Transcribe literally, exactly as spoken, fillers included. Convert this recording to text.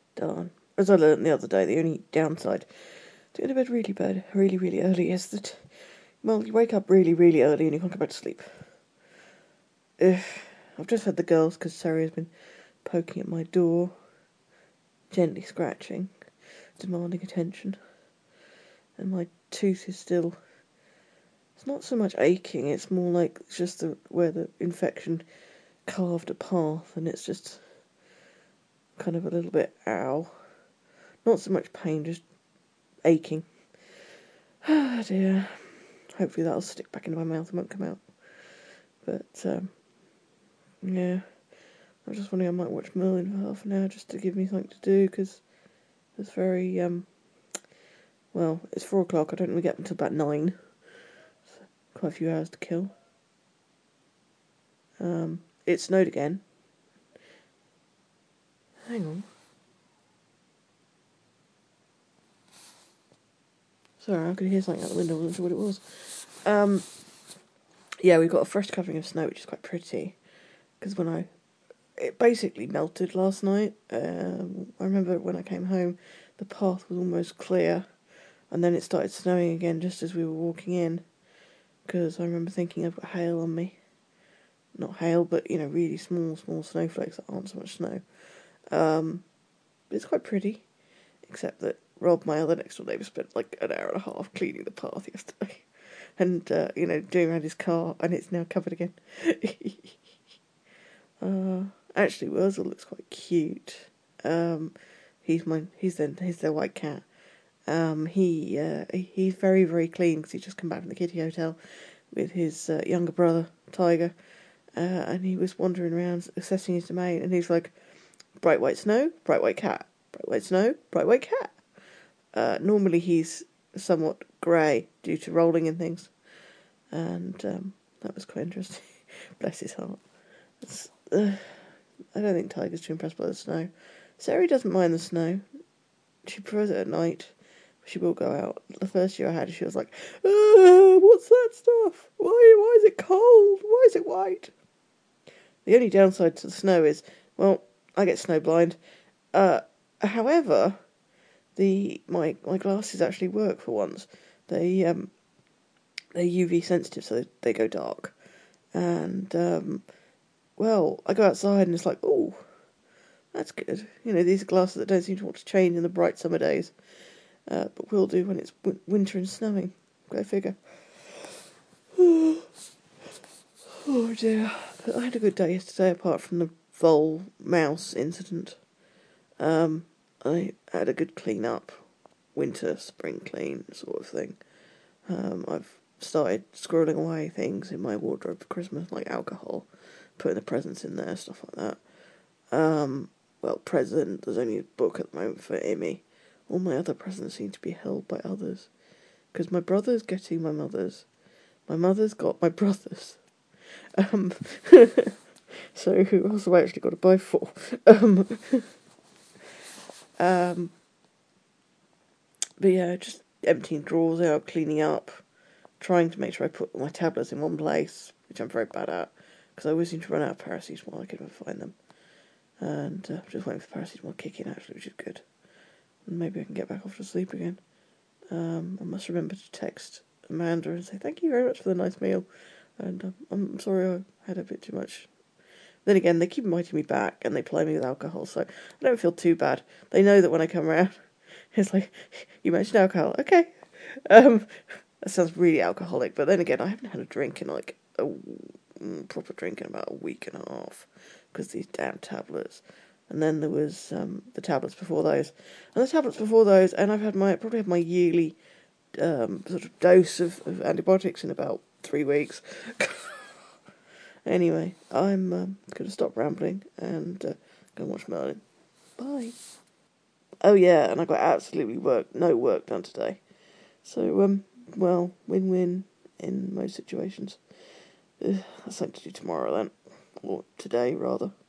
Darn. As I learned the other day, the only downside to going to bed really bad, really, really early is that, well, you wake up really, really early and you can't go back to sleep. Ugh. I've just had the girls, because Sarah has been poking at my door, gently scratching, demanding attention. And my tooth is still, it's not so much aching, it's more like it's just the, where the infection carved a path, and it's just kind of a little bit ow. Not so much pain, just aching. Ah dear. Hopefully that'll stick back into my mouth and won't come out. But, um, yeah. I was just wondering I might watch Merlin for half an hour just to give me something to do, because it's very, um, well, it's four o'clock, I don't really get up until about nine. So quite a few hours to kill. Um, it snowed again. Hang on. Sorry, I could hear something out the window, I wasn't sure what it was. Um, yeah, we got a fresh covering of snow, which is quite pretty. Because when I, it basically melted last night. Um, I remember when I came home, the path was almost clear. And then it started snowing again just as we were walking in. Because I remember thinking I've got hail on me. Not hail, but, you know, really small, small snowflakes that aren't so much snow. Um, it's quite pretty. Except that Rob, my other next door neighbour, spent like an hour and a half cleaning the path yesterday. And, uh, you know, doing around his car, and it's now covered again. uh, actually, Wurzel looks quite cute. Um, he's my, he's their, he's their white cat. Um, he, uh, he's very, very clean, because he's just come back from the kiddie hotel with his uh, younger brother, Tiger. Uh, and he was wandering around, assessing his domain, and he's like, bright white snow, bright white cat. Bright white snow, bright white cat. Uh, normally he's somewhat grey due to rolling and things. And um, that was quite interesting. Bless his heart. Uh, I don't think Tiger's too impressed by the snow. Sarah doesn't mind the snow. She prefers it at night. She will go out. The first year I had her, she was like, uh, what's that stuff? Why, why is it cold? Why is it white? The only downside to the snow is, well, I get snow blind. Uh, however, the my my glasses actually work for once. They um they're U V sensitive, so they, they go dark. And um, well, I go outside and it's like, oh, that's good. You know, these are glasses that don't seem to want to change in the bright summer days, uh, but will do when it's w- winter and snowing. Go figure. Oh dear. But I had a good day yesterday, apart from the vole mouse incident. Um, I had a good clean up, winter, spring clean sort of thing. Um, I've started squirreling away things in my wardrobe for Christmas, like alcohol, putting the presents in there, stuff like that. Um, well, present, there's only a book at the moment for Emmy. All my other presents seem to be held by others. Because my brother's getting my mother's. My mother's got my brother's. Um, so who else have I actually got to buy for? Um, um, but yeah, just emptying drawers out, cleaning up, trying to make sure I put my tablets in one place, which I'm very bad at, because I always seem to run out of paracetamol. I can never find them. And uh, I'm just waiting for paracetamol to kick in, actually, which is good. And maybe I can get back off to sleep again. Um, I must remember to text Amanda and say, thank you very much for the nice meal. And um, I'm sorry I had a bit too much. Then again, they keep inviting me back, and they ply me with alcohol, so I don't feel too bad. They know that when I come around, it's like, you mentioned alcohol, okay. Um, that sounds really alcoholic, but then again, I haven't had a drink in like a proper drink in about a week and a half, because these damn tablets. And then there was um, the tablets before those, and the tablets before those, and I've had my probably had my yearly um, sort of dose of, of antibiotics in about three weeks. Anyway, I'm um, going to stop rambling and uh, go and watch Merlin. Bye. Oh yeah, and I got absolutely work no work done today. So um, well, win-win in most situations. Ugh, that's something to do tomorrow then, or today rather.